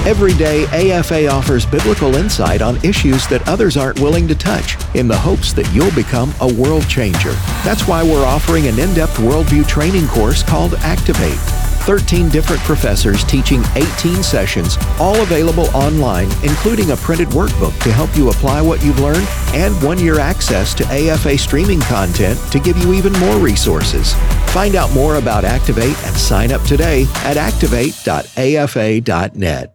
Every day, AFA offers biblical insight on issues that others aren't willing to touch in the hopes that you'll become a world changer. That's why we're offering an in-depth worldview training course called Activate. 13 different professors teaching 18 sessions, all available online, including a printed workbook to help you apply what you've learned and 1-year access to AFA streaming content to give you even more resources. Find out more about Activate and sign up today at activate.afa.net.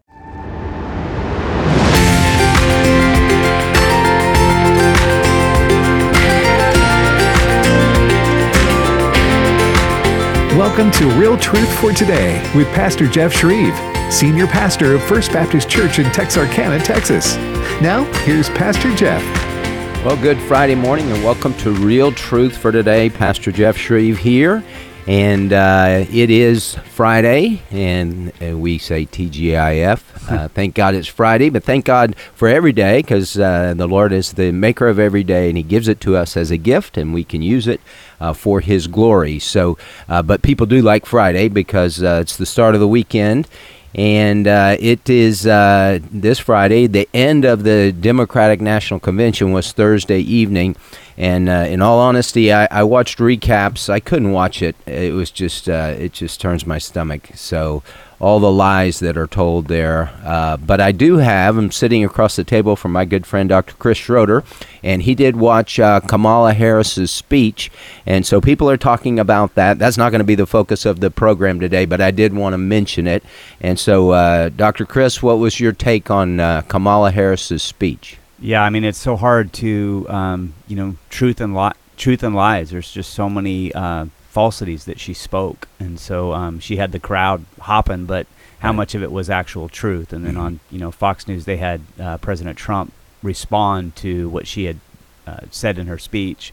Welcome to Real Truth for Today with Pastor Jeff Shreve, Senior Pastor of First Baptist Church in Texarkana, Texas. Now, here's Pastor Jeff. Well, good Friday morning and welcome to Real Truth for Today. Pastor Jeff Shreve here. And it is Friday, and we say TGIF. Thank God it's Friday, but thank God for every day, because the Lord is the maker of every day, and He gives it to us as a gift, and we can use it for His glory. So, but people do like Friday because it's the start of the weekend, and it is this Friday. The end of the Democratic National Convention was Thursday evening. And in all honesty, I watched recaps. I couldn't watch it. It was just, it just turns my stomach. So all the lies that are told there. But I'm sitting across the table from my good friend, Dr. Chris Schroeder, and he did watch Kamala Harris's speech. And so people are talking about that. That's not going to be the focus of the program today, but I did want to mention it. And so, Dr. Chris, what was your take on Kamala Harris's speech? Yeah, I mean, it's so hard to, truth and lies. There's just so many falsities that she spoke. And so she had the crowd hopping, but how much of it was actual truth? And then on, Fox News, they had President Trump respond to what she had said in her speech.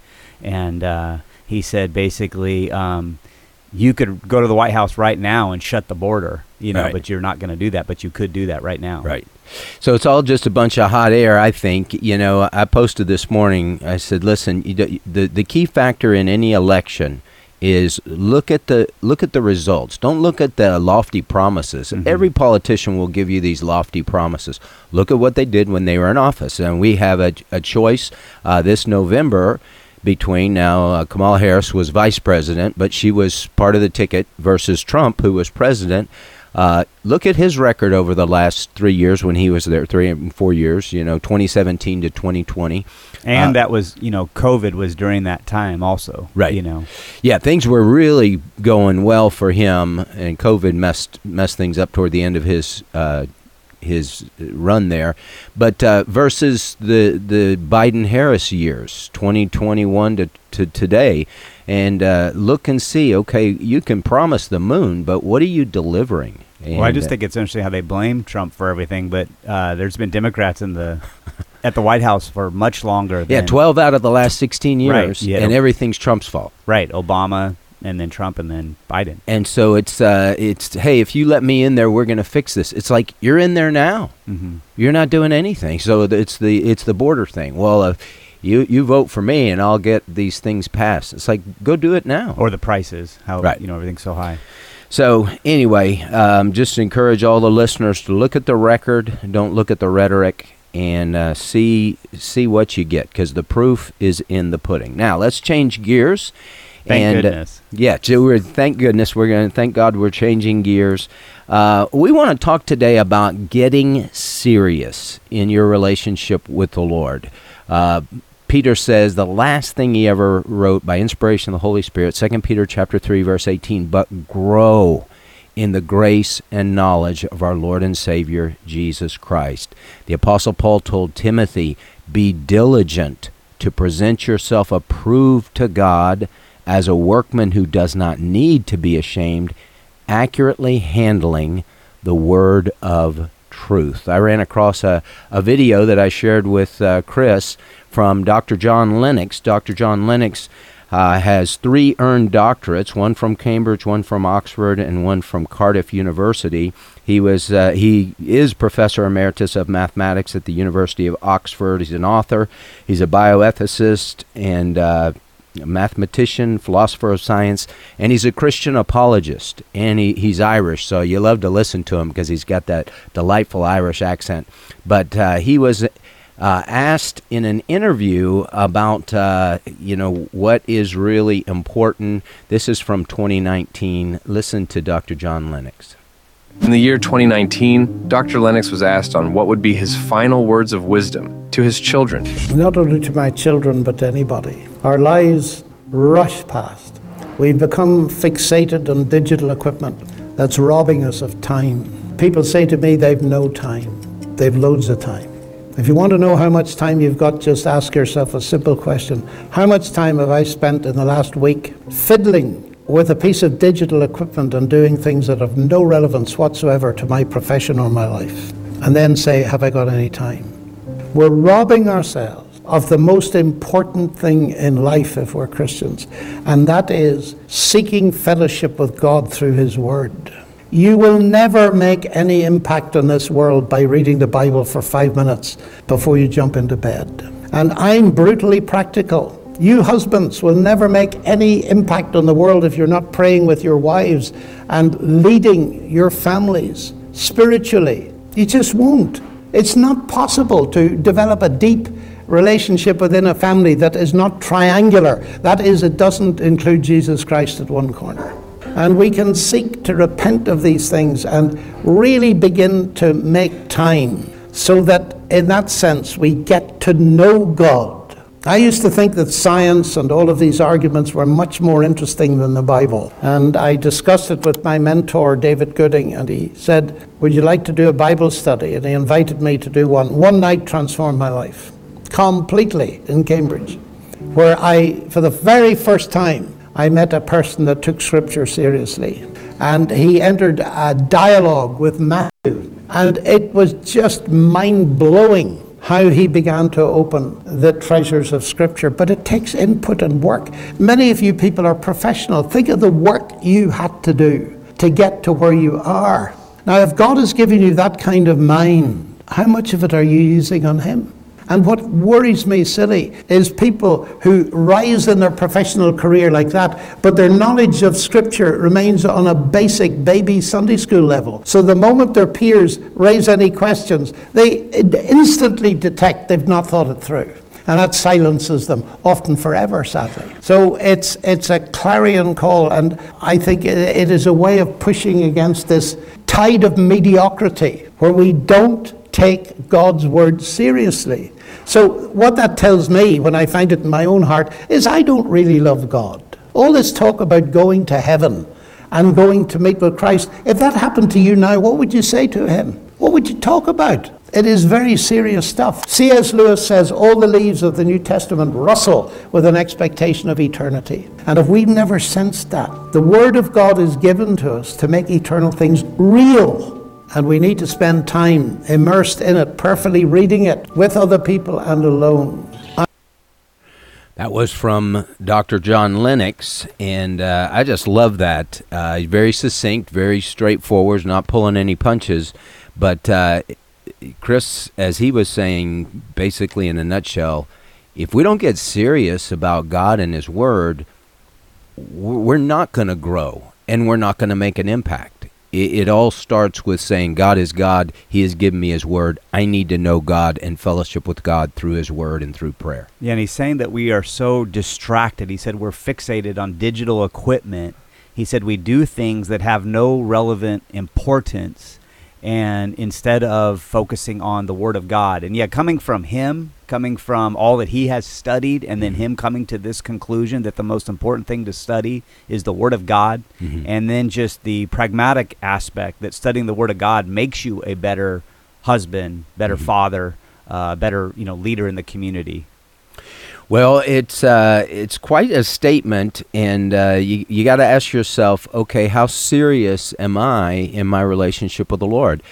And he said, basically, you could go to the White House right now and shut the border, right. But you're not going to do that. But you could do that right now. Right. So it's all just a bunch of hot air, I think. I posted this morning, I said, listen, the key factor in any election is look at the results. Don't look at the lofty promises. Mm-hmm. Every politician will give you these lofty promises. Look at what they did when they were in office. And we have a choice this November between, now Kamala Harris was vice president, but she was part of the ticket, versus Trump, who was president. Look at his record over the last 3 years when he was there, 3 and 4 years, 2017 to 2020. And that was, COVID was during that time also. Right. Yeah, things were really going well for him, and COVID messed things up toward the end of his run there. But versus the Biden-Harris years, 2021 to today, and look and see, okay, you can promise the moon, but what are you delivering? And, well, I just think it's interesting how they blame Trump for everything, but there's been Democrats at the White House for much longer. 12 out of the last 16 years, right, yeah. And everything's Trump's fault. Right, Obama, and then Trump, and then Biden. And so it's hey, if you let me in there, we're going to fix this. It's like, you're in there now. Mm-hmm. You're not doing anything. So it's the border thing. Well, you vote for me, and I'll get these things passed. It's like, go do it now. Or the prices, how right. Everything's so high. So anyway, just encourage all the listeners to look at the record, don't look at the rhetoric, and see what you get, because the proof is in the pudding. Now let's change gears. Thank goodness. Thank goodness. We're going to thank God we're changing gears. We want to talk today about getting serious in your relationship with the Lord. Peter says the last thing he ever wrote by inspiration of the Holy Spirit, 2 Peter chapter 3, verse 18, but grow in the grace and knowledge of our Lord and Savior, Jesus Christ. The Apostle Paul told Timothy, be diligent to present yourself approved to God as a workman who does not need to be ashamed, accurately handling the word of truth. I ran across a video that I shared with Chris from Dr. John Lennox. Dr. John Lennox has 3 earned doctorates, one from Cambridge, one from Oxford, and one from Cardiff University. He is Professor Emeritus of Mathematics at the University of Oxford. He's an author. He's a bioethicist, and a mathematician, philosopher of science, and he's a Christian apologist, and he's Irish, so you love to listen to him because he's got that delightful Irish accent. But he was asked in an interview about, what is really important. This is from 2019. Listen to Dr. John Lennox. In the year 2019, Dr. Lennox was asked on what would be his final words of wisdom to his children. Not only to my children, but to anybody. Our lives rush past. We've become fixated on digital equipment that's robbing us of time. People say to me they've no time. They've loads of time. If you want to know how much time you've got, just ask yourself a simple question. How much time have I spent in the last week fiddling with a piece of digital equipment and doing things that have no relevance whatsoever to my profession or my life? And then say, have I got any time? We're robbing ourselves of the most important thing in life if we're Christians, and that is seeking fellowship with God through His Word. You will never make any impact on this world by reading the Bible for 5 minutes before you jump into bed. And I'm brutally practical. You husbands will never make any impact on the world if you're not praying with your wives and leading your families spiritually. You just won't. It's not possible to develop a deep relationship within a family that is not triangular. That is, it doesn't include Jesus Christ at one corner. And we can seek to repent of these things and really begin to make time so that in that sense we get to know God. I used to think that science and all of these arguments were much more interesting than the Bible. And I discussed it with my mentor, David Gooding, and he said, would you like to do a Bible study? And he invited me to do one. One night transformed my life completely in Cambridge, where for the very first time, I met a person that took Scripture seriously. And he entered a dialogue with Matthew. And it was just mind-blowing how he began to open the treasures of Scripture. But it takes input and work. Many of you people are professional. Think of the work you had to do to get to where you are. Now, if God has given you that kind of mind, how much of it are you using on Him? And what worries me silly is people who rise in their professional career like that, but their knowledge of Scripture remains on a basic baby Sunday school level. So the moment their peers raise any questions, they instantly detect they've not thought it through. And that silences them, often forever, sadly. So it's a clarion call, and I think it is a way of pushing against this tide of mediocrity where we don't take God's word seriously. So what that tells me when I find it in my own heart is I don't really love God. All this talk about going to heaven and going to meet with Christ, if that happened to you now, what would you say to Him? What would you talk about? It is very serious stuff. C.S. Lewis says all the leaves of the New Testament rustle with an expectation of eternity. And if we've never sensed that, the Word of God is given to us to make eternal things real. And we need to spend time immersed in it, prayerfully reading it with other people and alone. That was from Dr. John Lennox, and I just love that. Very succinct, very straightforward, not pulling any punches. But Chris, as he was saying, basically in a nutshell, if we don't get serious about God and His Word, we're not going to grow, and we're not going to make an impact. It all starts with saying, God is God. He has given me His Word. I need to know God and fellowship with God through His Word and through prayer. Yeah, and he's saying that we are so distracted. He said we're fixated on digital equipment. He said we do things that have no relevant importance, and instead of focusing on the Word of God. And yeah, coming from him, coming from all that he has studied, and then him coming to this conclusion that the most important thing to study is the Word of God, and then just the pragmatic aspect that studying the Word of God makes you a better husband, better father, better leader in the community. Well, it's quite a statement, and you got to ask yourself, okay, how serious am I in my relationship with the Lord?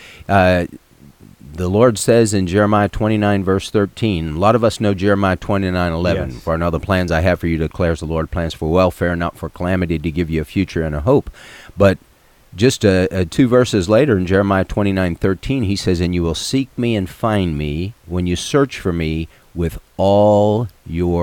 The Lord says in Jeremiah 29, verse 13, a lot of us know Jeremiah 29:11. Yes. For I know the plans I have for you, declares the Lord, plans for welfare, not for calamity, to give you a future and a hope. But just 2 verses later in Jeremiah 29:13, he says, and you will seek me and find me when you search for me with all your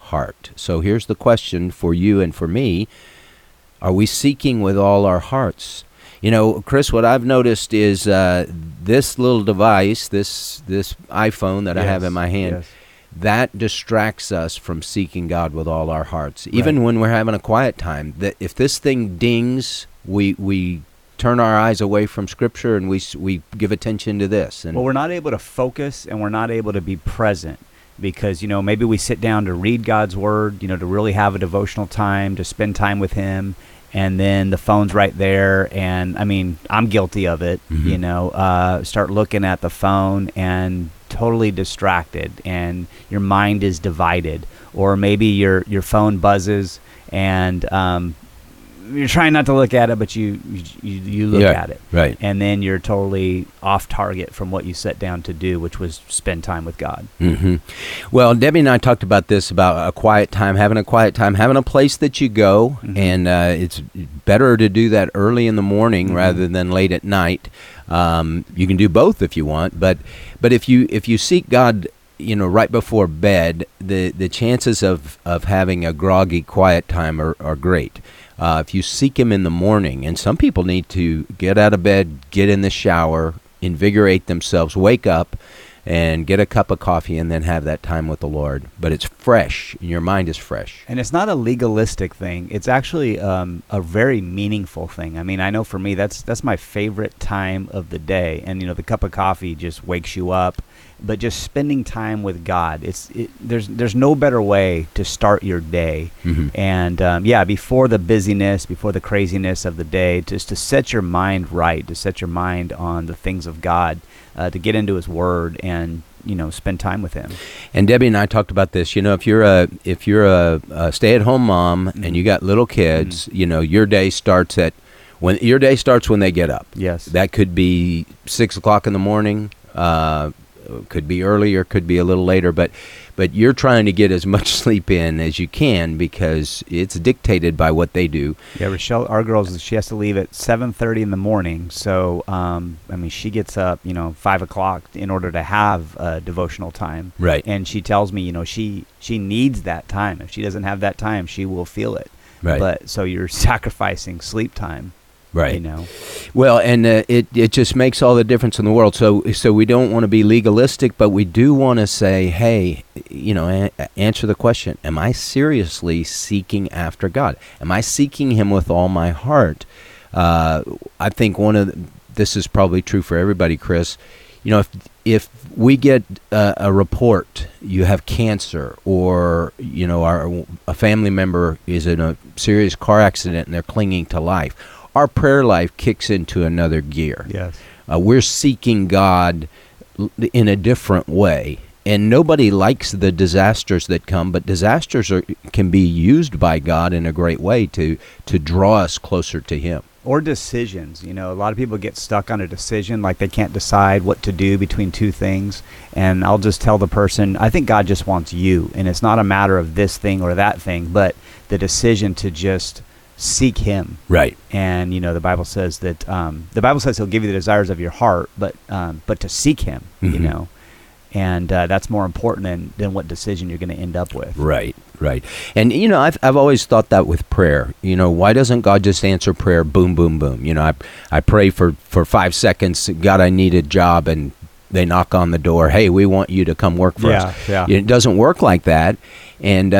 heart. So here's the question for you and for me. Are we seeking with all our hearts? You know, Chris, what I've noticed is this little device, this iPhone that I have in my hand, that distracts us from seeking God with all our hearts. Even when we're having a quiet time, that if this thing dings, we turn our eyes away from Scripture and we give attention to this. And well, we're not able to focus and we're not able to be present because, you know, maybe we sit down to read God's Word, you know, to really have a devotional time, to spend time with Him, and then the phone's right there. And, I mean, I'm guilty of it, you know, start looking at the phone and totally distracted and your mind is divided. Or maybe your phone buzzes and you're trying not to look at it, but you look at it. Right. And then you're totally off target from what you set down to do, which was spend time with God. Well, Debbie and I talked about this, about a quiet time, having a place that you go, and it's better to do that early in the morning rather than late at night. You can do both if you want, but if you seek God, you know, right before bed, the chances of having a groggy quiet time are great. If you seek Him in the morning, and some people need to get out of bed, get in the shower, invigorate themselves, wake up, and get a cup of coffee, and then have that time with the Lord. But it's fresh, and your mind is fresh. And it's not a legalistic thing. It's actually a very meaningful thing. I mean, I know for me, that's my favorite time of the day. And, you know, the cup of coffee just wakes you up. But just spending time with God, there's no better way to start your day. And before the busyness, before the craziness of the day, just to set your mind right, to set your mind on the things of God, to get into His Word and, you know, spend time with Him. And Debbie and I talked about this. You know, if you're a stay-at-home mom and you got little kids, you know, your day starts when they get up. Yes, that could be 6 o'clock in the morning. Could be earlier, could be a little later, but you're trying to get as much sleep in as you can because it's dictated by what they do. Yeah, Rochelle, our girls, she has to leave at 7:30 in the morning. So, I mean, she gets up, you know, 5 o'clock in order to have a devotional time. Right. And she tells me, you know, she needs that time. If she doesn't have that time, she will feel it. Right. But so you're sacrificing sleep time. Right. You know. Well, and it just makes all the difference in the world. So we don't want to be legalistic, but we do want to say, hey, you know, answer the question: am I seriously seeking after God? Am I seeking Him with all my heart? I think this is probably true for everybody, Chris. You know, if we get a report, you have cancer, or you know, a family member is in a serious car accident and they're clinging to life, our prayer life kicks into another gear. Yes. We're seeking God in a different way. And nobody likes the disasters that come, but disasters can be used by God in a great way to draw us closer to Him. Or decisions. You know, a lot of people get stuck on a decision, like they can't decide what to do between two things. And I'll just tell the person, I think God just wants you. And it's not a matter of this thing or that thing, but the decision to just seek Him. Right. And, you know, the Bible says that, He'll give you the desires of your heart, but to seek Him, you know. And that's more important than what decision you're going to end up with. Right. And, you know, I've always thought that with prayer. You know, why doesn't God just answer prayer, boom, boom, boom? You know, I pray for 5 seconds, God, I need a job, and they knock on the door, hey, we want you to come work for us. Yeah. It doesn't work like that. And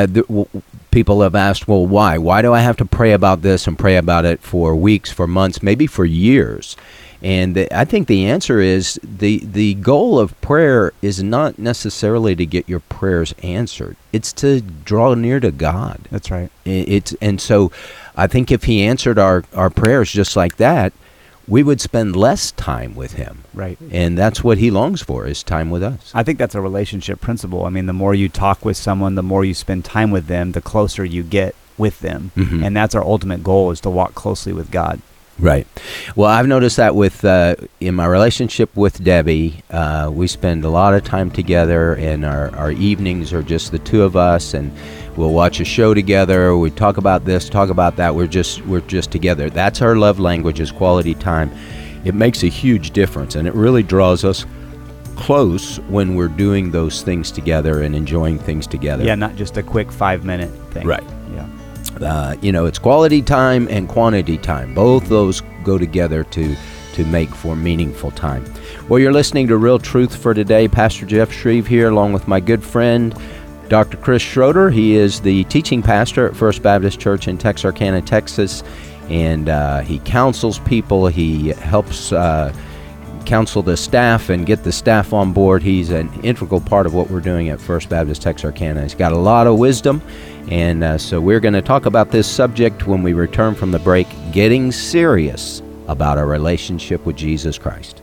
people have asked, well, why? Why do I have to pray about this and pray about it for weeks, for months, maybe for years? And I think the answer is the goal of prayer is not necessarily to get your prayers answered. It's to draw near to God. That's right. And so I think if He answered our prayers just like that, we would spend less time with Him. Right. And that's what He longs for, is time with us. I think that's a relationship principle. I mean, the more you talk with someone, the more you spend time with them, the closer you get with them. And that's our ultimate goal, is to walk closely with God. Right. Well, I've noticed that with in my relationship with Debbie, we spend a lot of time together, and our evenings are just the two of us, and we'll watch a show together. We talk about this, talk about that. We're just together. That's our love language, is quality time. It makes a huge difference, and it really draws us close when we're doing those things together and enjoying things together. Yeah, not just a quick 5-minute thing. Right. Yeah. It's quality time and quantity time. Both those go together to make for meaningful time. Well, you're listening to Real Truth for Today. Pastor Jeff Shreve here, along with my good friend, Dr. Chris Schroeder. He is the teaching pastor at First Baptist Church in Texarkana, Texas, and he counsels people. He helps counsel the staff and get the staff on board. He's an integral part of what we're doing at First Baptist Texarkana. He's got a lot of wisdom, and so we're going to talk about this subject when we return from the break, getting serious about our relationship with Jesus Christ.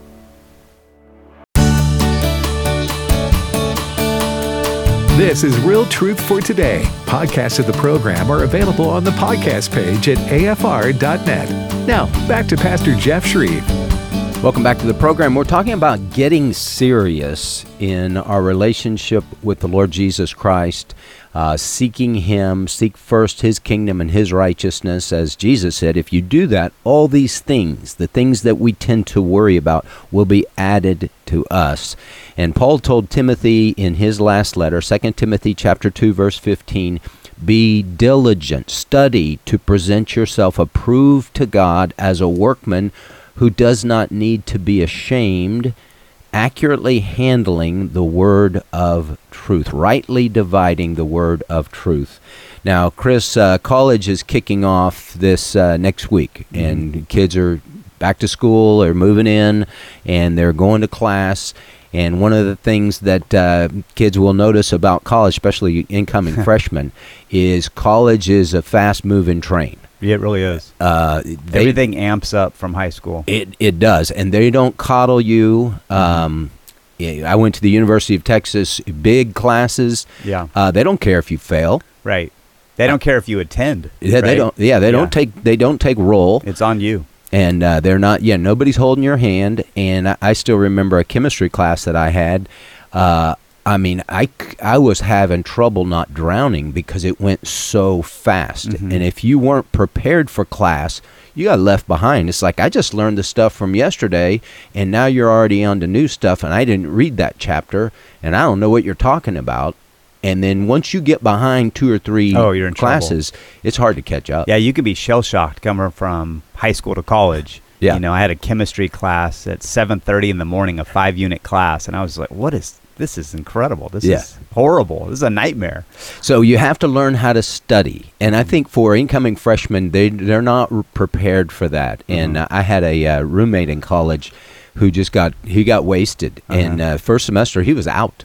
This is Real Truth for Today. Podcasts of the program are available on the podcast page at afr.net. Now, back to Pastor Jeff Shreve. Welcome back to the program. We're talking about getting serious in our relationship with the Lord Jesus Christ, seeking Him, seek first His kingdom and His righteousness. As Jesus said, if you do that, all these things, the things that we tend to worry about, will be added to us. And Paul told Timothy in his last letter, 2 Timothy chapter 2, verse 15, be diligent, study to present yourself approved to God as a workman who does not need to be ashamed, accurately handling the word of truth, rightly dividing the word of truth. Now, Chris, college is kicking off this next week, and kids are back to school, they're moving in, and they're going to class. And one of the things that kids will notice about college, especially incoming freshmen, is college is a fast-moving train. Yeah, it really is. Everything amps up from high school. It does, and they don't coddle you. I went to the University of Texas, big classes. Yeah. They don't care if you fail. Right. They don't care if you attend. Yeah, right? they don't. Yeah, they don't take. They don't take roll. It's on you. And they're not. Yeah, nobody's holding your hand. And I still remember a chemistry class that I had. I was having trouble not drowning because it went so fast. And if you weren't prepared for class, you got left behind. It's like, I just learned the stuff from yesterday, and now you're already on to new stuff, and I didn't read that chapter, and I don't know what you're talking about. And then once you get behind 2 or 3 you're in classes, it's hard to catch up. Yeah, you could be shell-shocked coming from high school to college. Yeah. You know, I had a chemistry class at 7:30 in the morning, a 5-unit class, and I was like, this is incredible. This is horrible. This is a nightmare. So you have to learn how to study. And I think for incoming freshmen, they're not prepared for that. And I had a roommate in college who got wasted. And first semester, he was out.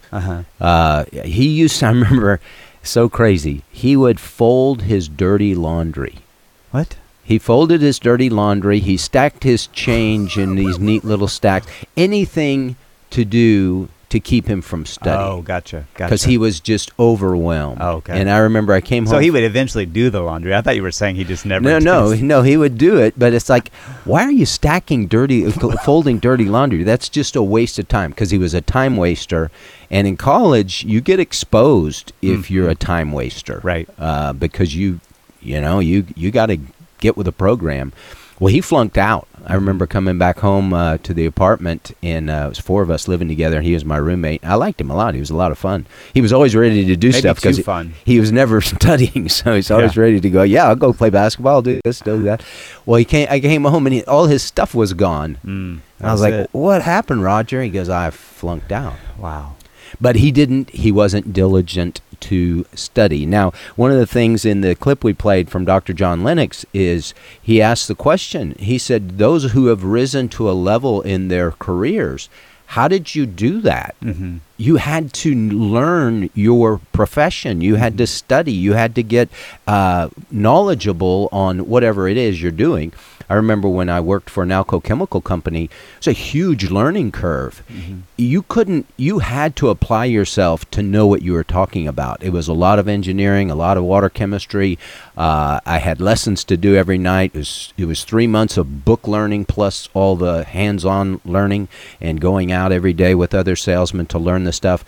He used to, I remember, so crazy, he would fold his dirty laundry. What? He folded his dirty laundry. He stacked his change in these neat little stacks. Anything to do to keep him from studying. Oh, gotcha. Because he was just overwhelmed. Oh, okay. And I remember I came home. So he would eventually do the laundry. I thought you were saying he just never No, he would do it, but it's like, why are you folding dirty laundry? That's just a waste of time, because he was a time waster. And in college, you get exposed if you're a time waster. Right. Because you got to get with the program. Well, he flunked out. I remember coming back home to the apartment, and it was 4 of us living together, and he was my roommate. I liked him a lot. He was a lot of fun. He was always ready to do stuff because he was never studying, so he's always ready to go, I'll go play basketball, I'll do this, do that. Well, I came home, and all his stuff was gone. And I was like, what happened, Roger? He goes, I flunked out. Wow. But he wasn't diligent to study. Now, one of the things in the clip we played from Dr. John Lennox is he asked the question. He said, those who have risen to a level in their careers, how did you do that? You had to learn your profession. You had to study. You had to get knowledgeable on whatever it is you're doing. I remember when I worked for an Alco Chemical Company, it's a huge learning curve. You had to apply yourself to know what you were talking about. It was a lot of engineering, a lot of water chemistry. I had lessons to do every night. It was 3 months of book learning plus all the hands-on learning and going out every day with other salesmen to learn the of stuff.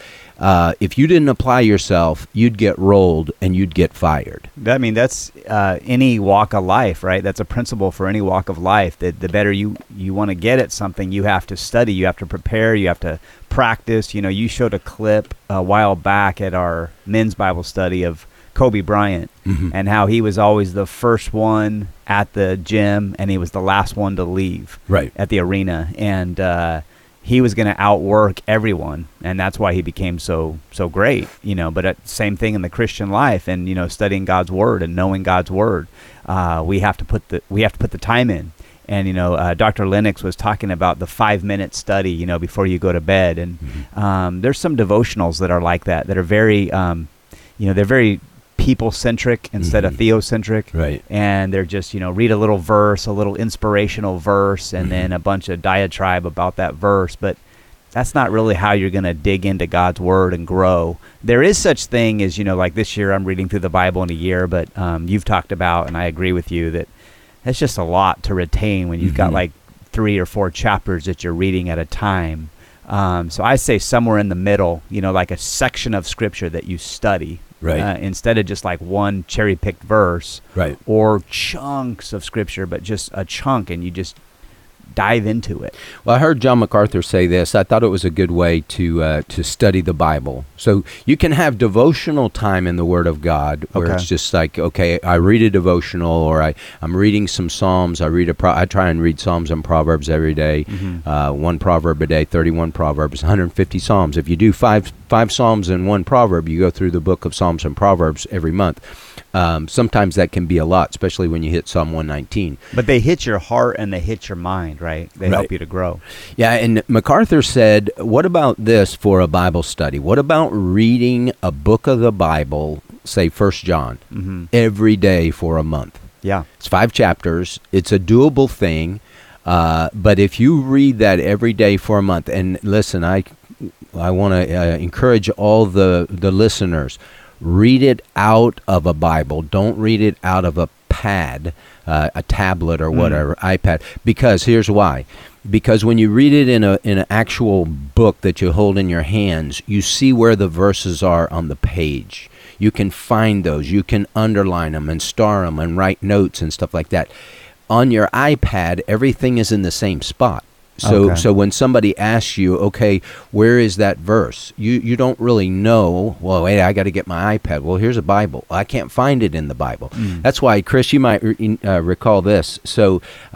If you didn't apply yourself, you'd get rolled and you'd get fired. I mean, that's any walk of life, right? That's a principle for any walk of life, that the better you want to get at something, you have to study, you have to prepare, you have to practice. You know, you showed a clip a while back at our men's Bible study of Kobe Bryant and how he was always the first one at the gym and he was the last one to leave at the arena. And he was going to outwork everyone, and that's why he became so great, you know. But same thing in the Christian life, and you know, studying God's word and knowing God's word, we have to put the time in. And you know, Dr. Lennox was talking about the 5-minute study, you know, before you go to bed. And there's some devotionals that are like that are very, you know, they're very people-centric instead of theocentric, right? And they're just, you know, read a little verse, a little inspirational verse, and then a bunch of diatribe about that verse. But that's not really how you're going to dig into God's word and grow. There is such thing as, you know, like this year I'm reading through the Bible in a year, but you've talked about, and I agree with you, that that's just a lot to retain when you've got like 3 or 4 chapters that you're reading at a time. So I say somewhere in the middle, you know, like a section of scripture that you study. Right. Instead of just like one cherry-picked verse, right, or chunks of scripture, but just a chunk, and you just dive into it. Well, I heard John MacArthur say this. I thought it was a good way to study the Bible. So you can have devotional time in the Word of God, where it's just like, okay, I read a devotional, or I'm reading some Psalms. I try and read Psalms and Proverbs every day. 1 proverb a day, 31 Proverbs, 150 Psalms. If you do five Psalms and 1 proverb, you go through the book of Psalms and Proverbs every month. Sometimes that can be a lot, especially when you hit Psalm 119. But they hit your heart and they hit your mind, right? They help you to grow. Yeah, and MacArthur said, what about this for a Bible study? What about reading a book of the Bible, say 1 John, every day for a month? Yeah. It's 5 chapters. It's a doable thing. But if you read that every day for a month, and listen, I want to encourage all the listeners, read it out of a Bible. Don't read it out of a pad, a tablet or whatever, iPad. Because here's why. Because when you read it in an actual book that you hold in your hands, you see where the verses are on the page. You can find those. You can underline them and star them and write notes and stuff like that. On your iPad, everything is in the same spot. So when somebody asks you, okay, where is that verse? You don't really know, well, wait, I got to get my iPad. Well, here's a Bible. I can't find it in the Bible. That's why, Chris, you might recall this. So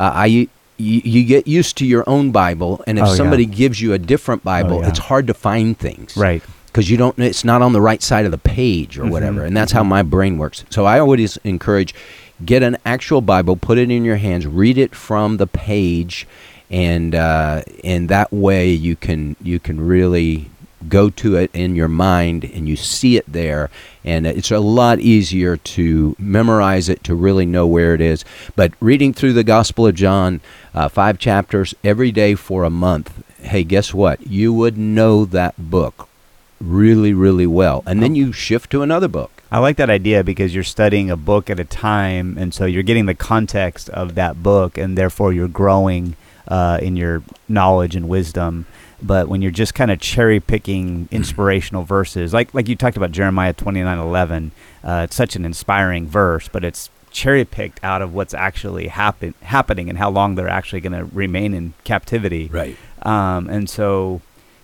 you get used to your own Bible, and if somebody gives you a different Bible, it's hard to find things. Right. Because it's not on the right side of the page or whatever. And that's how my brain works. So I always encourage, get an actual Bible, put it in your hands, read it from the page, and that way you can really go to it in your mind and you see it there, and it's a lot easier to memorize it, to really know where it is. But reading through the Gospel of John, 5 chapters every day for a month, hey, guess what? You would know that book really, really well, and then you shift to another book. I like that idea because you're studying a book at a time, and so you're getting the context of that book, and therefore you're growing in your knowledge and wisdom. But when you're just kind of cherry picking inspirational verses, like you talked about Jeremiah 29:11, it's such an inspiring verse, but it's cherry picked out of what's actually happening and how long they're actually going to remain in captivity. Right. And so,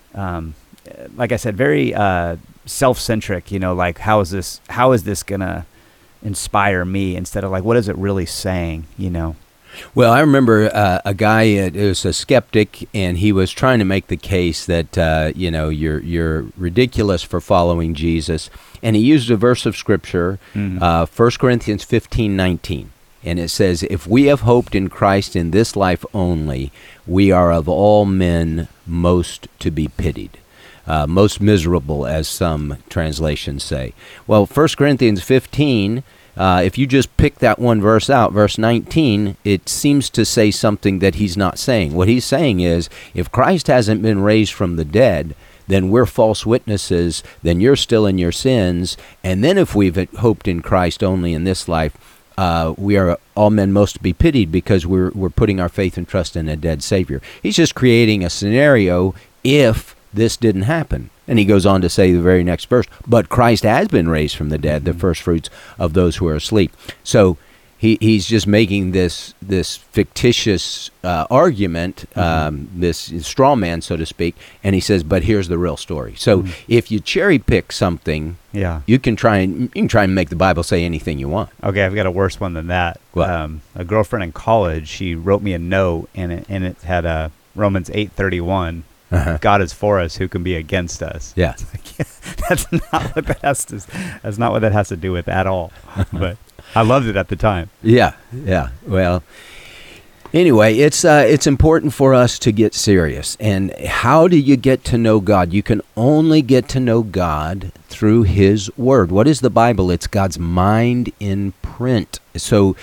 like I said, very self-centric. You know, like how is this going to inspire me, instead of like, what is it really saying? You know. Well, I remember a guy, it was a skeptic, and he was trying to make the case that, you're ridiculous for following Jesus. And he used a verse of Scripture, 1 Corinthians 15:19. And it says, if we have hoped in Christ in this life only, we are of all men most to be pitied. Most miserable, as some translations say. Well, 1 Corinthians 15... if you just pick that one verse out, verse 19, it seems to say something that he's not saying. What he's saying is, if Christ hasn't been raised from the dead, then we're false witnesses, then you're still in your sins, and then if we've hoped in Christ only in this life, we are all men most to be pitied because we're putting our faith and trust in a dead Savior. He's just creating a scenario if this didn't happen. And he goes on to say the very next verse, but Christ has been raised from the dead, the first fruits of those who are asleep. So he's just making this fictitious argument, this straw man, so to speak, and he says, but here's the real story. So if you cherry pick something, you can try and make the Bible say anything you want. Okay, I've got a worse one than that. What? A girlfriend in college, she wrote me a note, and it had Romans 8:31. God is for us, who can be against us? Yeah. That's not what that has to do with at all. But I loved it at the time. Yeah. Well, anyway, it's important for us to get serious. And how do you get to know God? You can only get to know God through His Word. What is the Bible? It's God's mind in print. So,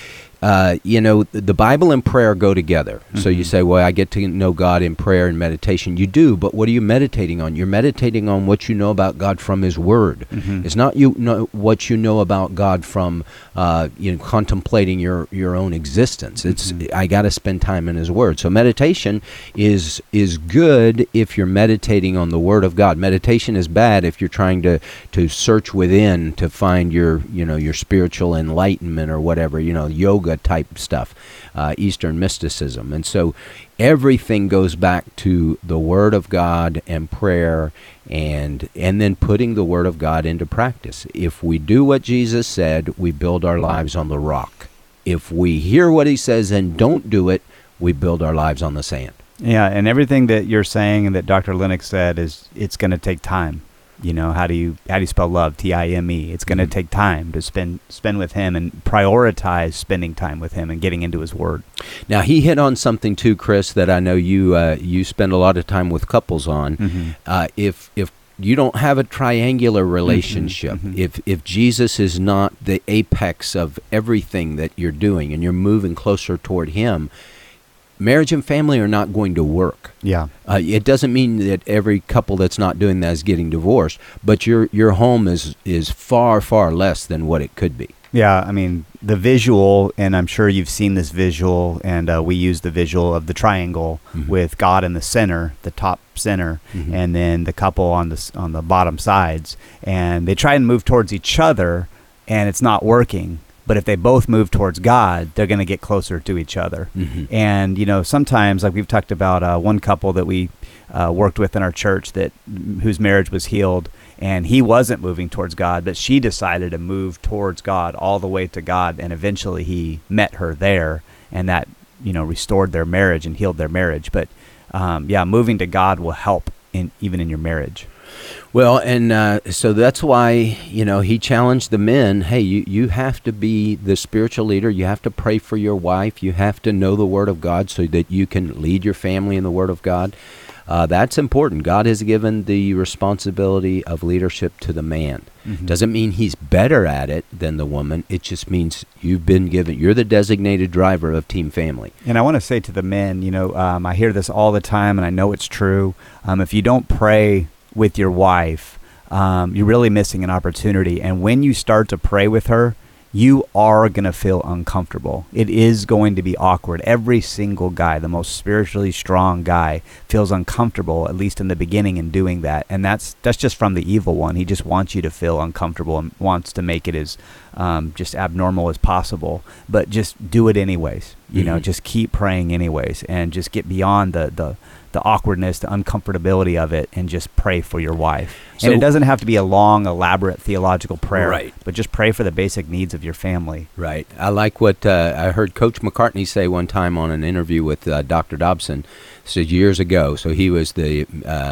the Bible and prayer go together. So you say, well, I get to know God in prayer and meditation. You do, but what are you meditating on? You're meditating on what you know about God from His Word. It's not what you know about God from contemplating your own existence. It's I got to spend time in His Word. So meditation is good if you're meditating on the Word of God. Meditation is bad if you're trying to search within to find your spiritual enlightenment or whatever, yoga type stuff, Eastern mysticism. And so everything goes back to the Word of God and prayer and then putting the Word of God into practice. If we do what Jesus said, we build our lives on the rock. If we hear what He says and don't do it, we build our lives on the sand. Yeah, and everything that you're saying and that Dr. Lennox said it's going to take time. How do you spell love? Time. It's going to take time to spend with Him and prioritize spending time with Him and getting into His Word. Now, he hit on something too, Chris, that I know you spend a lot of time with couples on. If you don't have a triangular relationship, if Jesus is not the apex of everything that you're doing and you're moving closer toward Him, marriage and family are not going to work. Yeah. It doesn't mean that every couple that's not doing that is getting divorced, but your home is far, far less than what it could be. Yeah, I mean, the visual, and I'm sure you've seen this visual, and we use the visual of the triangle with God in the center, the top center, and then the couple on the bottom sides, and they try and move towards each other, and it's not working. But if they both move towards God, they're going to get closer to each other. And, sometimes, like we've talked about one couple that we worked with in our church whose marriage was healed, and he wasn't moving towards God, but she decided to move towards God, all the way to God, and eventually he met her there, and that, restored their marriage and healed their marriage. But, moving to God will help even in your marriage. Well, and so that's why, he challenged the men, hey, you have to be the spiritual leader. You have to pray for your wife. You have to know the Word of God so that you can lead your family in the Word of God. That's important. God has given the responsibility of leadership to the man. Doesn't mean he's better at it than the woman. It just means you're the designated driver of Team Family. And I want to say to the men, I hear this all the time, and I know it's true. If you don't pray with your wife, you're really missing an opportunity. And when you start to pray with her, you are going to feel uncomfortable. It is going to be awkward. Every single guy, the most spiritually strong guy, feels uncomfortable, at least in the beginning, in doing that. And that's just from the evil one. He just wants you to feel uncomfortable and wants to make it as just abnormal as possible. But just do it anyways. Just keep praying anyways, and just get beyond the awkwardness, the uncomfortability of it, and just pray for your wife. So, and it doesn't have to be a long, elaborate theological prayer, right, but just pray for the basic needs of your family. Right. I like what I heard Coach McCartney say one time on an interview with Dr. Dobson. This is years ago. So he was the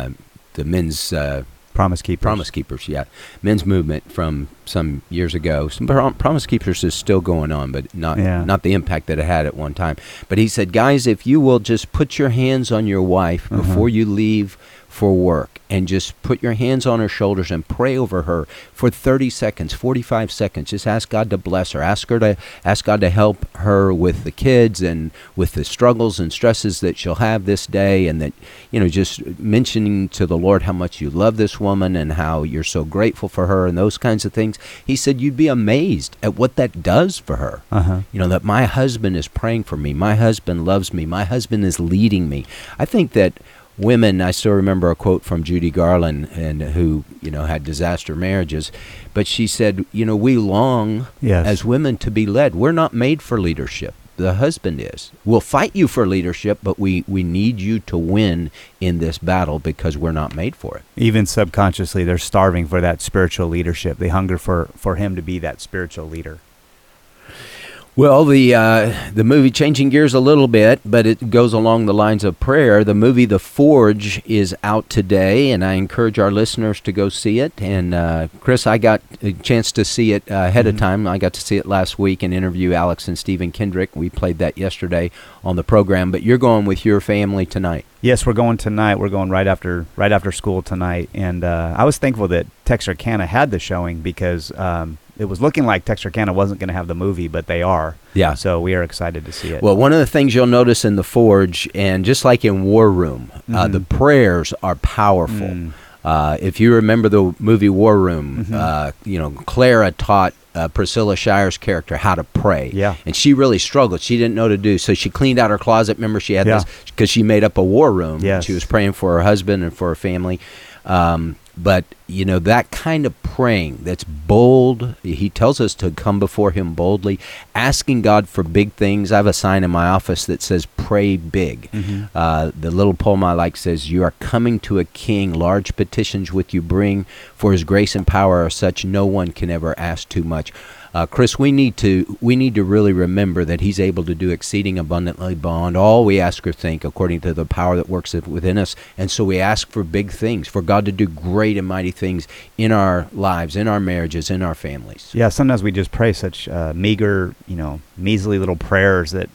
men's Promise Keepers. Promise Keepers, yeah. Men's movement from some years ago. Some Promise Keepers is still going on, but not the impact that it had at one time. But he said, guys, if you will just put your hands on your wife before you leave for work, and just put your hands on her shoulders and pray over her for 30 seconds, 45 seconds. Just ask God to bless her. Ask God to help her with the kids and with the struggles and stresses that she'll have this day, and that, just mentioning to the Lord how much you love this woman and how you're so grateful for her and those kinds of things. He said you'd be amazed at what that does for her. That my husband is praying for me. My husband loves me. My husband is leading me. I think that women, I still remember a quote from Judy Garland, and who, had disaster marriages, but she said, we long as women to be led. We're not made for leadership. The husband is. We'll fight you for leadership, but we need you to win in this battle because we're not made for it. Even subconsciously, they're starving for that spiritual leadership. They hunger for him to be that spiritual leader. Well, the movie, changing gears a little bit, but it goes along the lines of prayer. The movie The Forge is out today, and I encourage our listeners to go see it. And Chris, I got a chance to see it ahead of time. I got to see it last week and interview Alex and Stephen Kendrick. We played that yesterday on the program, but you're going with your family tonight. Yes, we're going tonight. We're going right after school tonight. And I was thankful that Texarkana had the showing because it was looking like Texarkana wasn't going to have the movie, but they are. Yeah. So we are excited to see it. Well, one of the things you'll notice in The Forge, and just like in War Room, the prayers are powerful. If you remember the movie War Room, Clara taught Priscilla Shire's character how to pray. Yeah. And she really struggled. She didn't know what to do. So she cleaned out her closet. Remember, she had this, because she made up a war room. Yes. She was praying for her husband and for her family. But, that kind of praying that's bold, he tells us to come before him boldly, asking God for big things. I have a sign in my office that says, pray big. The little poem I like says, you are coming to a king, large petitions with you bring, for his grace and power are such no one can ever ask too much. Chris, we need to really remember that he's able to do exceeding abundantly beyond all we ask or think, according to the power that works within us. And so we ask for big things, for God to do great and mighty things in our lives, in our marriages, in our families. Yeah, sometimes we just pray such meager, measly little prayers that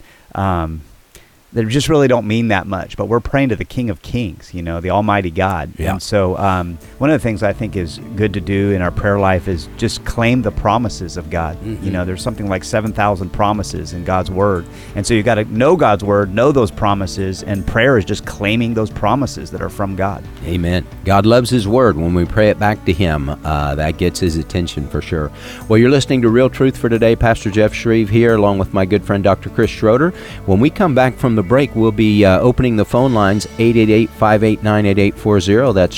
that just really don't mean that much, but we're praying to the King of Kings, the Almighty God. Yeah. And so one of the things I think is good to do in our prayer life is just claim the promises of God. There's something like 7,000 promises in God's Word. And so you got to know God's Word, know those promises, and prayer is just claiming those promises that are from God. Amen. God loves His Word. When we pray it back to Him, that gets His attention for sure. Well, you're listening to Real Truth for Today. Pastor Jeff Shreve here, along with my good friend Dr. Chris Schroeder. When we come back from the break, we'll be opening the phone lines 888-589-8840. That's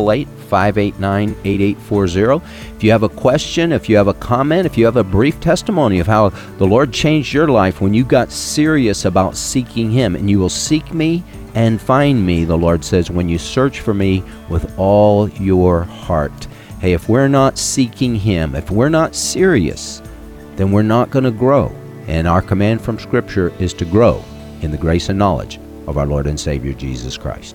888-589-8840. If you have a question, if you have a comment, if you have a brief testimony of how the Lord changed your life when you got serious about seeking Him, and you will seek me and find me, the Lord says, when you search for me with all your heart. Hey, if we're not seeking Him, if we're not serious, then we're not going to grow. And our command from Scripture is to grow in the grace and knowledge of our Lord and Savior, Jesus Christ.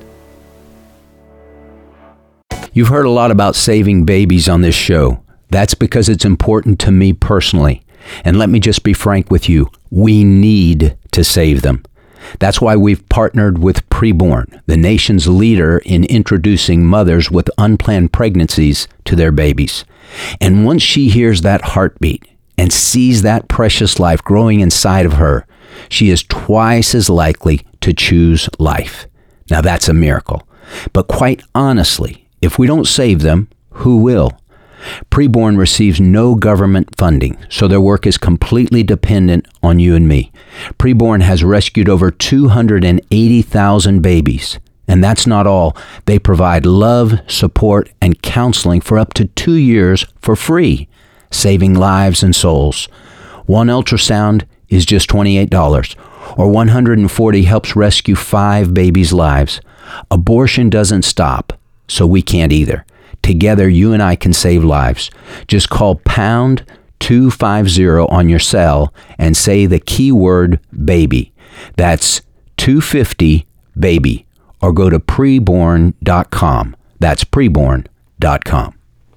You've heard a lot about saving babies on this show. That's because it's important to me personally. And let me just be frank with you. We need to save them. That's why we've partnered with Preborn, the nation's leader in introducing mothers with unplanned pregnancies to their babies. And once she hears that heartbeat and sees that precious life growing inside of her, she is twice as likely to choose life. Now that's a miracle. But quite honestly, if we don't save them, who will? Preborn receives no government funding, so their work is completely dependent on you and me. Preborn has rescued over 280,000 babies. And that's not all. They provide love, support, and counseling for up to 2 years for free, saving lives and souls. One ultrasound is just $28, or 140 helps rescue 5 babies' lives. Abortion doesn't stop, so we can't either. Together, you and I can save lives. Just call pound 250 on your cell and say the keyword baby. That's 250 baby, or go to preborn.com. That's preborn.com.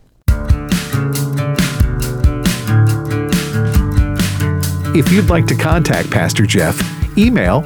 If you'd like to contact Pastor Jeff, email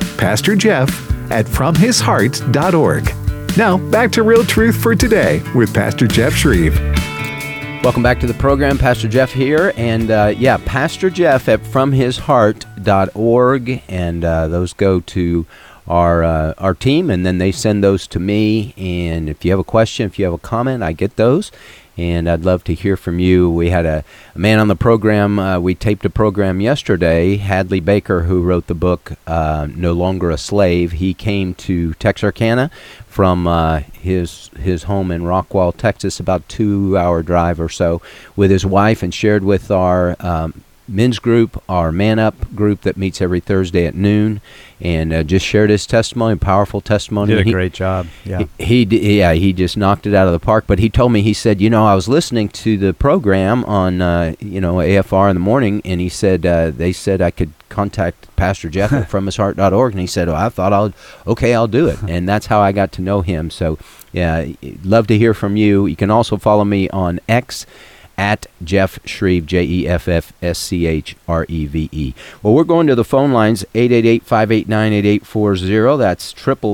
pastorjeff@fromhisheart.org. Now, back to Real Truth for Today with Pastor Jeff Shreve. Welcome back to the program. Pastor Jeff here. And Pastor Jeff at fromhisheart.org. And those go to our team, and then they send those to me. And if you have a question, if you have a comment, I get those. And I'd love to hear from you. We had a man on the program. We taped a program yesterday, Hadley Baker, who wrote the book No Longer a Slave. He came to Texarkana from his home in Rockwall, Texas, about 2-hour drive or so, with his wife, and shared with our men's group, our Man Up group that meets every Thursday at noon, and just shared his testimony, powerful testimony. Did a great job. Yeah. He just knocked it out of the park. But he told me, he said, I was listening to the program on, AFR in the morning, and he said, they said I could contact Pastor Jeff at FromHisHeart.org, and he said, I thought I'll do it. And that's how I got to know him. So, yeah, love to hear from you. You can also follow me on X, at Jeff Shreve, JEFFSCHREVE. Well, we're going to the phone lines, 888-589-8840. That's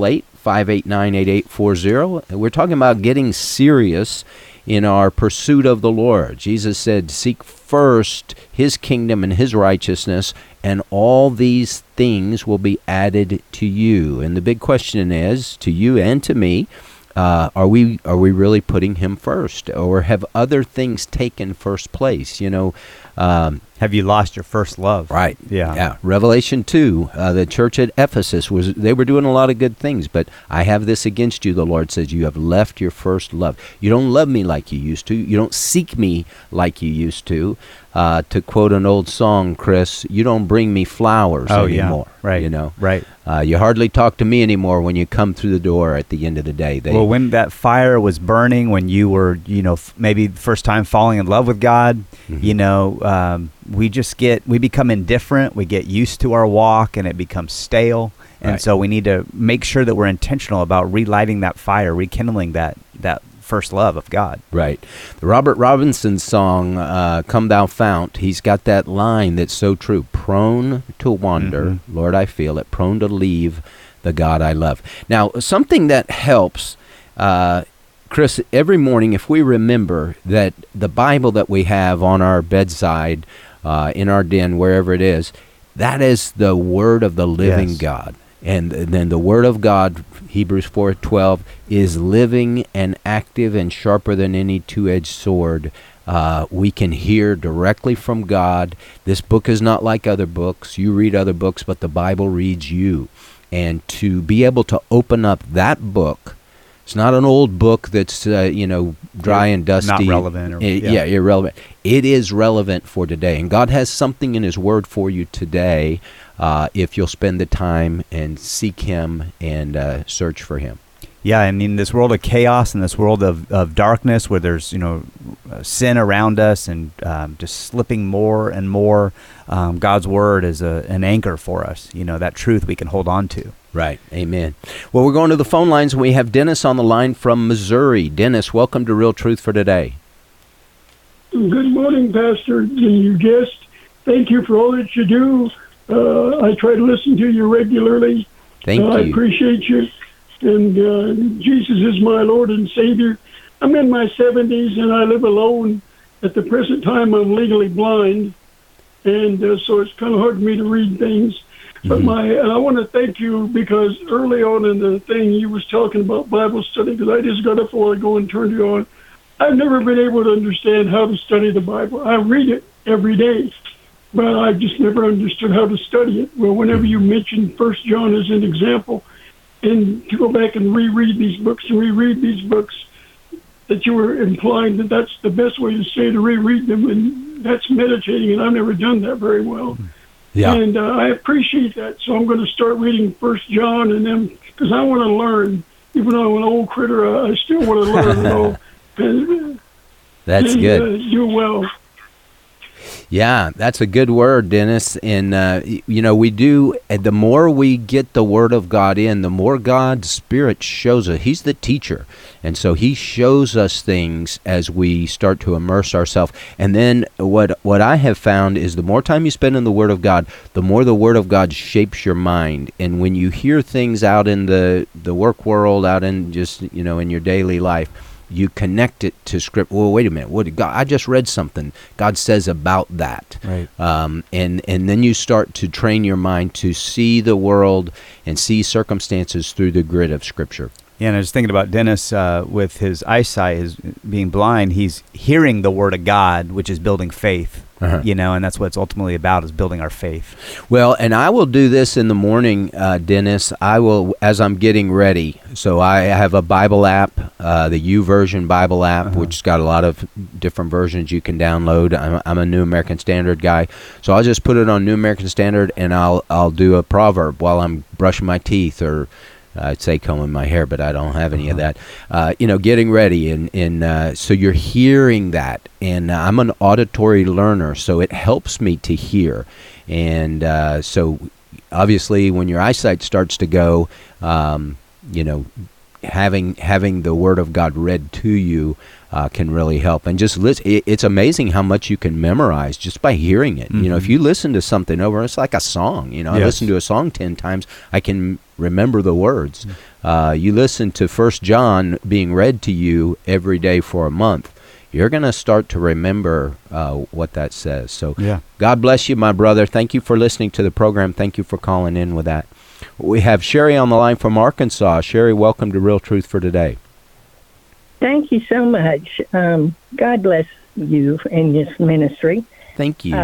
888-589-8840. We're talking about getting serious in our pursuit of the Lord. Jesus said, seek first his kingdom and his righteousness, and all these things will be added to you. And the big question is, to you and to me, are we really putting him first, or have other things taken first place? Have you lost your first love? Right. Yeah. Revelation 2, the church at Ephesus they were doing a lot of good things, but I have this against you, the Lord says, you have left your first love. You don't love me like you used to. You don't seek me like you used to. To quote an old song, Chris, you don't bring me flowers anymore. Yeah. Right. Right. You hardly talk to me anymore when you come through the door at the end of the day. Well, when that fire was burning, when you were, maybe the first time falling in love with God, we become indifferent. We get used to our walk, and it becomes stale. And so we need to make sure that we're intentional about relighting that fire, rekindling that first love of God. Right. The Robert Robinson song, Come Thou Fount, he's got that line that's so true. Prone to wander, Lord, I feel it, prone to leave the God I love. Now, something that helps, Chris, every morning, if we remember that the Bible that we have on our bedside, in our den, wherever it is, that is the Word of the living God. And then the Word of God, Hebrews 4:12, is living and active and sharper than any two-edged sword. We can hear directly from God. This book is not like other books. You read other books, but the Bible reads you. And to be able to open up that book, it's not an old book that's dry and dusty. Not relevant. Irrelevant. It is relevant for today. And God has something in his Word for you today, if you'll spend the time and seek him and search for him. Yeah, and in this world of chaos, in this world of darkness, where there's sin around us and just slipping more and more, God's Word is an anchor for us. That truth we can hold on to. Right. Amen. Well, we're going to the phone lines, and we have Dennis on the line from Missouri. Dennis, welcome to Real Truth for Today. Good morning, Pastor and your guest. Thank you for all that you do. I try to listen to you regularly. Thank you. I appreciate you. And Jesus is my Lord and Savior. I'm in my 70s, and I live alone. At the present time, I'm legally blind, and so it's kind of hard for me to read things. But I want to thank you, because early on in the thing you was talking about Bible study, because I just got up a while ago and turned it on. I've never been able to understand how to study the Bible. I read it every day, but I've just never understood how to study it. Well, whenever you mention 1 John as an example, and to go back and reread these books, that you were implying that that's the best way to say to reread them, and that's meditating, and I've never done that very well. Yeah. And I appreciate that, so I'm going to start reading 1 John, and then, because I want to learn, even though I'm an old critter, I still want to learn it all. That's good. Do well. Yeah, that's a good word, Dennis. And, we do, the more we get the Word of God in, the more God's Spirit shows us. He's the teacher. And so he shows us things as we start to immerse ourselves. And then what I have found is the more time you spend in the Word of God, the more the Word of God shapes your mind. And when you hear things out in the work world, out in just, in your daily life, you connect it to Scripture. Well, wait a minute. What did God? I just read something God says about that. Right. And then you start to train your mind to see the world and see circumstances through the grid of Scripture. Yeah, and I was thinking about Dennis with his eyesight, his being blind. He's hearing the Word of God, which is building faith. And that's what it's ultimately about, is building our faith. Well, and I will do this in the morning, Dennis. I will, as I'm getting ready. So I have a Bible app, the YouVersion Bible app, which has got a lot of different versions you can download. I'm a New American Standard guy, so I'll just put it on New American Standard, and I'll do a proverb while I'm brushing my teeth, or I'd say combing my hair, but I don't have any of that. Getting ready, and so you're hearing that, and I'm an auditory learner, so it helps me to hear, and so obviously when your eyesight starts to go, having the Word of God read to you can really help. And just listen, it's amazing how much you can memorize just by hearing it. If you listen to something over, it's like a song. I listen to a song 10 times, I can remember the words. You listen to 1 John being read to you every day for a month, you're going to start to remember what that says. So God bless you, my brother. Thank you for listening to the program. Thank you for calling in with that. We have Sherry on the line from Arkansas. Sherry, welcome to Real Truth for Today. Thank you so much. God bless you and this ministry. Thank you.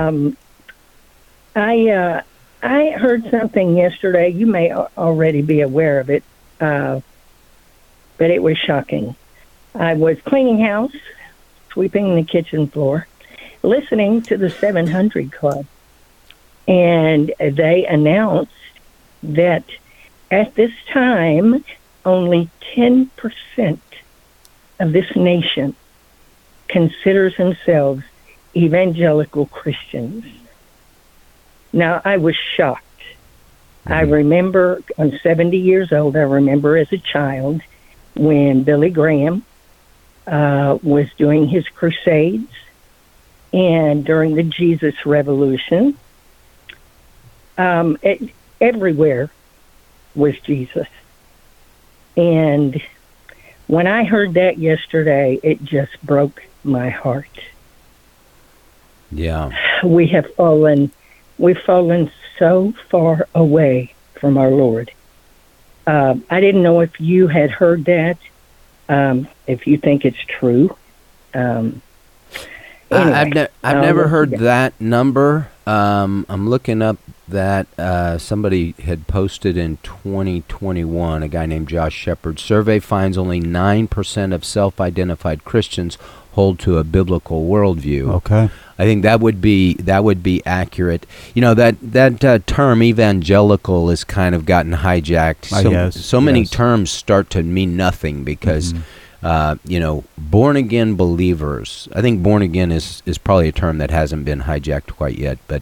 I heard something yesterday. You may already be aware of it, but it was shocking. I was cleaning house, sweeping the kitchen floor, listening to the 700 Club, and they announced that at this time, only 10% of this nation considers themselves evangelical Christians. Now, I was shocked. I remember, I'm 70 years old, I remember as a child when Billy Graham was doing his crusades, and during the Jesus Revolution, everywhere was Jesus. And when I heard that yesterday, it just broke my heart. Yeah. We've fallen so far away from our Lord. I didn't know if you had heard that, if you think it's true. Anyway, I've never heard that number. I'm looking up that somebody had posted in 2021, a guy named Josh Shepard. Survey finds only 9% of self-identified Christians hold to a biblical worldview. Okay. I think that would be accurate. That term evangelical has kind of gotten hijacked. So many terms start to mean nothing because born again believers. I think born again is probably a term that hasn't been hijacked quite yet. But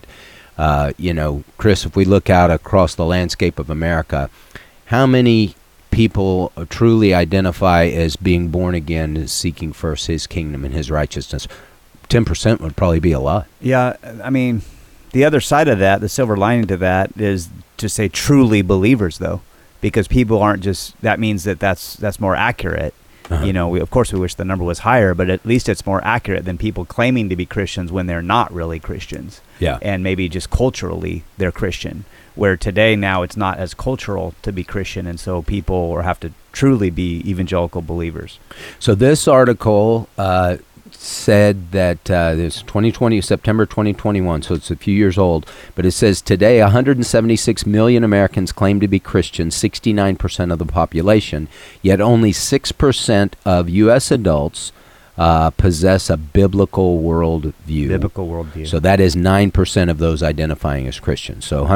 Chris, if we look out across the landscape of America, how many people truly identify as being born again, as seeking first His kingdom and His righteousness? 10% would probably be a lot. Yeah, I mean, the other side of that, the silver lining to that, is to say truly believers, though, because people aren't just. That means that's more accurate. Of course, we wish the number was higher, but at least it's more accurate than people claiming to be Christians when they're not really Christians. Yeah, and maybe just culturally they're Christian. Where today now it's not as cultural to be Christian, and so people have to truly be evangelical believers. So this article said that it's September 2021, so it's a few years old, but it says today 176 million Americans claim to be Christian, 69% of the population, yet only 6% of U.S. adults possess a biblical worldview. So that is 9% of those identifying as Christians. So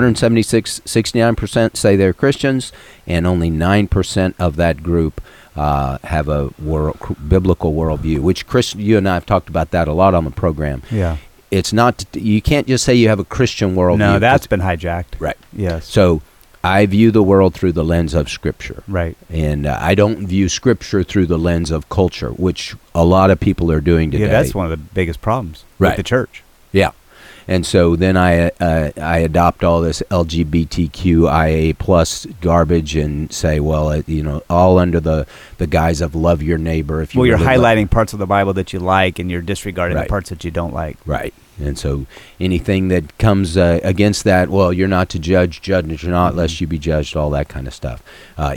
69% say they're Christians, and only 9% of that group have a biblical worldview, which, Chris, you and I have talked about that a lot on the program. Yeah. It's not, you can't just say you have a Christian worldview. No, that's been hijacked. Right. Yes. So I view the world through the lens of Scripture. Right. And I don't view Scripture through the lens of culture, which a lot of people are doing today. Yeah, that's one of the biggest problems with the church. Yeah. And so then I adopt all this LGBTQIA plus garbage and say, well, all under the guise of love your neighbor. If you you're highlighting parts of the Bible that you like, and you're disregarding the parts that you don't like. Right. And so anything that comes against that, well, you're not to judge not, lest you be judged, all that kind of stuff.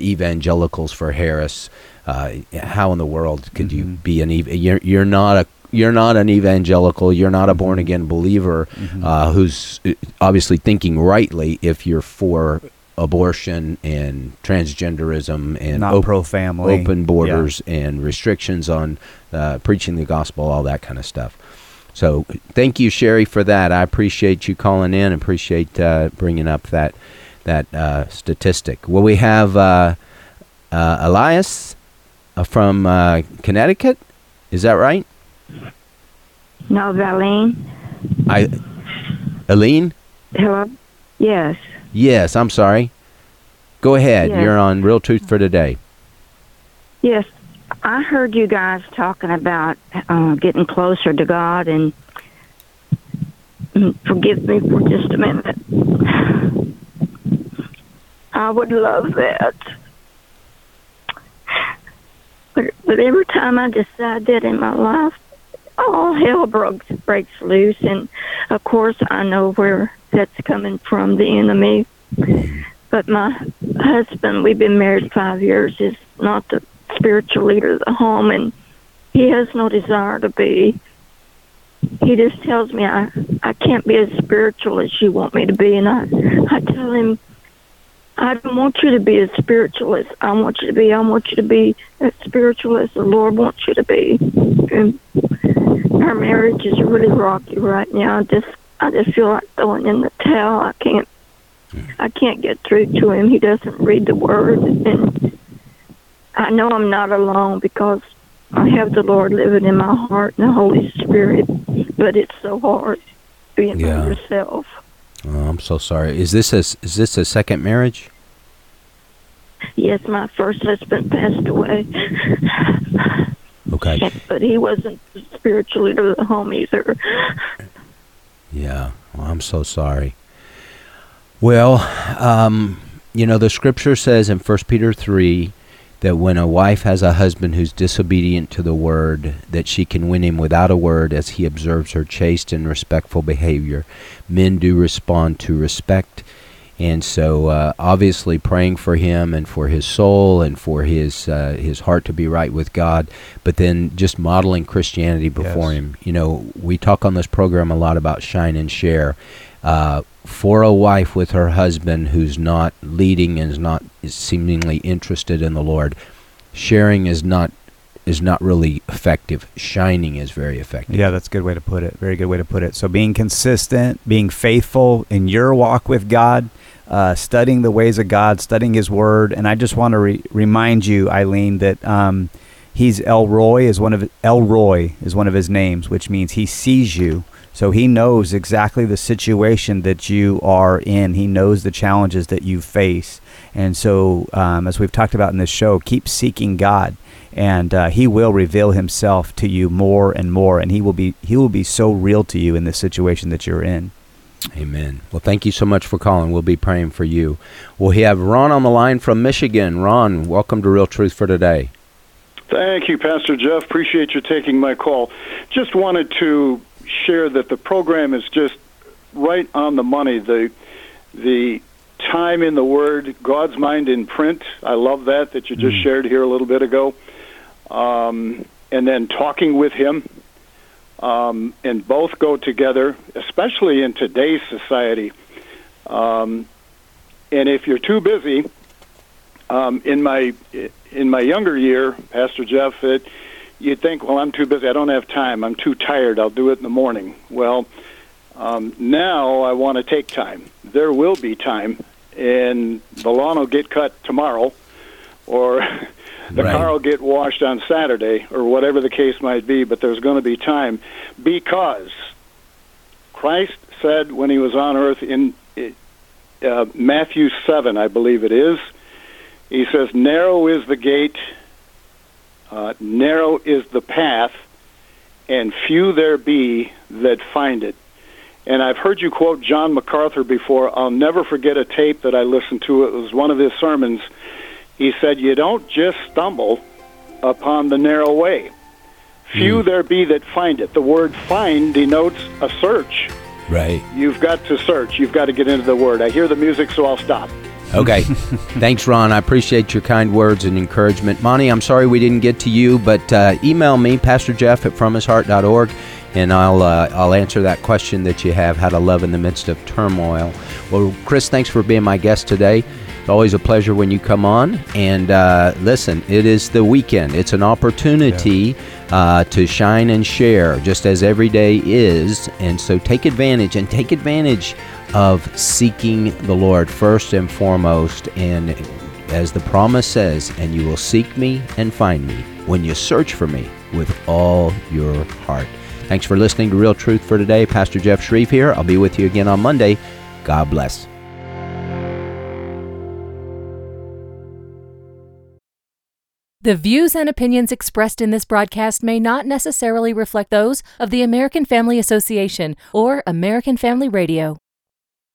Evangelicals for Harris. How in the world could you be you're not not an evangelical, you're not a born again believer who's obviously thinking rightly if you're for abortion and transgenderism and not pro-family, open borders and restrictions on preaching the gospel, all that kind of stuff. So thank you, Sherry, for that. I appreciate you calling in. Appreciate bringing up that statistic. Well, we have Elias from Connecticut. Is that right? No, Valine. Aline? Hello? Yes. Yes, I'm sorry. Go ahead. Yes. You're on Real Truth for Today. Yes. I heard you guys talking about getting closer to God, and forgive me for just a minute. I would love that. But every time I decide that in my life, all hell breaks loose. And, of course, I know where that's coming from, the enemy. But my husband, we've been married 5 years, is not the spiritual leader of the home, and he has no desire to be. He just tells me I can't be as spiritual as you want me to be. And I tell him, I don't want you to be as spiritual as I want you to be. I want you to be as spiritual as the Lord wants you to be. And our marriage is really rocky right now. I just feel like throwing in the towel. I can't get through to him. He doesn't read the Word. And I know I'm not alone because I have the Lord living in my heart and the Holy Spirit. But it's so hard being by yourself. Oh, I'm so sorry. Is this a second marriage? Yes, my first husband passed away. Okay. But he wasn't the spiritual leader of the home either. Yeah. Well, I'm so sorry. Well, the scripture says in 1 Peter 3 that when a wife has a husband who's disobedient to the word, that she can win him without a word as he observes her chaste and respectful behavior. Men do respond to respect. And so obviously praying for him and for his soul and for his heart to be right with God, but then just modeling Christianity before him. We talk on this program a lot about shine and share. For a wife with her husband who's not leading and is seemingly interested in the Lord, sharing is not really effective. Shining is very effective. Yeah, that's a good way to put it. Very good way to put it. So being consistent, being faithful in your walk with God, studying the ways of God, studying His Word. And I just want to remind you, Eileen, that he's Elroy is one of his names, which means He sees you. So He knows exactly the situation that you are in. He knows the challenges that you face. And so, as we've talked about in this show, keep seeking God, and He will reveal Himself to you more and more, and He will be so real to you in the situation that you're in. Amen. Well, thank you so much for calling. We'll be praying for you. We have Ron on the line from Michigan. Ron, welcome to Real Truth for Today. Thank you, Pastor Jeff. Appreciate you taking my call. Just wanted to share that the program is just right on the money. The time in the Word, God's mind in print. I love that you just shared here a little bit ago. And then talking with Him. And both go together, especially in today's society. And if you're too busy, in my younger year, Pastor Jeff, you'd think, well, I'm too busy. I don't have time. I'm too tired. I'll do it in the morning. Well, now I want to take time. There will be time, and the lawn will get cut tomorrow, or the car will get washed on Saturday, or whatever the case might be, but there's going to be time, because Christ said when He was on earth in Matthew 7, I believe it is, He says, narrow is the gate, narrow is the path, and few there be that find it. And I've heard you quote John MacArthur before. I'll never forget a tape that I listened to. It was one of his sermons. He said, you don't just stumble upon the narrow way. Few there be that find it. The word find denotes a search. Right. You've got to search. You've got to get into the Word. I hear the music, so I'll stop. Okay. Thanks, Ron. I appreciate your kind words and encouragement. Monty, I'm sorry we didn't get to you, but email me, Pastor Jeff at fromhisheart.org, and I'll answer that question that you have, how to love in the midst of turmoil. Well, Chris, thanks for being my guest today. It's always a pleasure when you come on. And listen, it is the weekend. It's an opportunity to shine and share, just as every day is. And so take advantage of seeking the Lord first and foremost. And as the promise says, and you will seek me and find me when you search for me with all your heart. Thanks for listening to Real Truth for Today. Pastor Jeff Shreve here. I'll be with you again on Monday. God bless. The views and opinions expressed in this broadcast may not necessarily reflect those of the American Family Association or American Family Radio.